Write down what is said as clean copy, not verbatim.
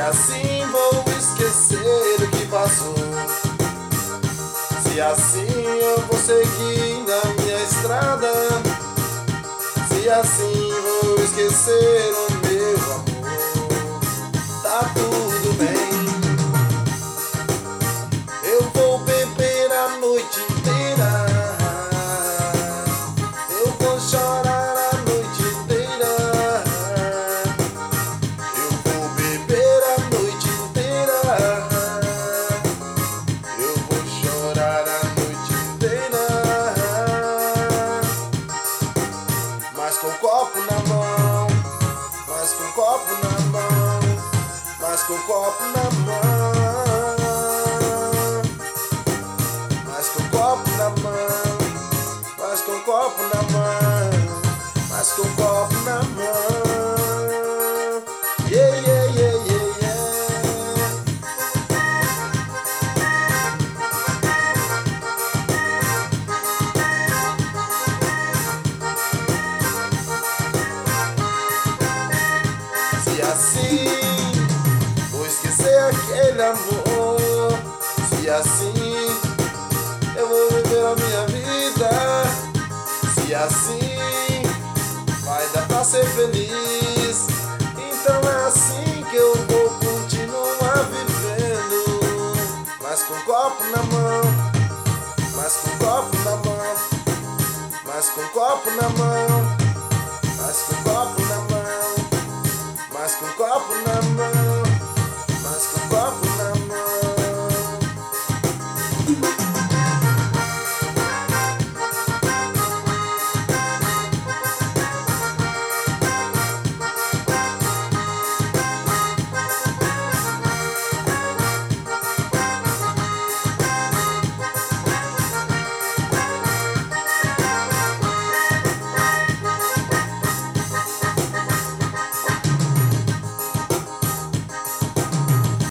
assim vou esquecer o que passou. Se assim eu vou seguir na minha estrada, se assim vou esquecer o meu amor, tá tudo bem. Eu vou beber a noite inteira, eu vou chorar a noite inteira, eu vou beber a noite inteira, eu vou chorar a noite inteira, mas com copo na mão, mas com copo na mão, mas com copo na mão, mas com copo na mão, mas com copo na mão, mas com copo na mão. Yeah, yeah, yeah, yeah, yeah. Se assim vou esquecer aquele amor, se assim eu vou viver a minha vida, se assim vai dar pra ser feliz,